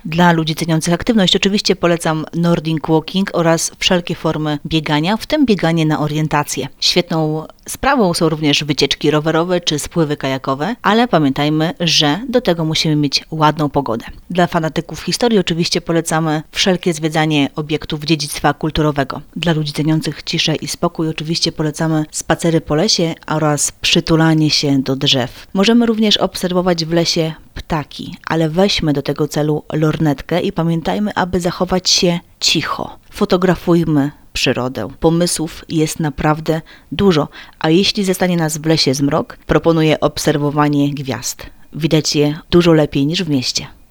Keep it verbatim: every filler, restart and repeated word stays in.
Dla ludzi ceniących aktywność oczywiście polecam Nordic Walking oraz wszelkie formy biegania, w tym bieganie na orientację. Świetną sprawą są również wycieczki rowerowe czy spływy kajakowe, ale pamiętajmy, że do tego musimy mieć ładną pogodę. Dla fanatyków historii oczywiście polecamy wszelkie zwiedzanie obiektów dziedzictwa kulturowego. Dla ludzi ceniących ciszę i spokój oczywiście polecamy spacery po lesie oraz przytulanie się do drzew. Możemy również obserwować w lesie ptaki, ale weźmy do tego celu lornetkę i pamiętajmy, aby zachować się cicho. Fotografujmy przyrodę. Pomysłów jest naprawdę dużo, a jeśli zastanie nas w lesie zmrok, proponuję obserwowanie gwiazd. Widać je dużo lepiej niż w mieście.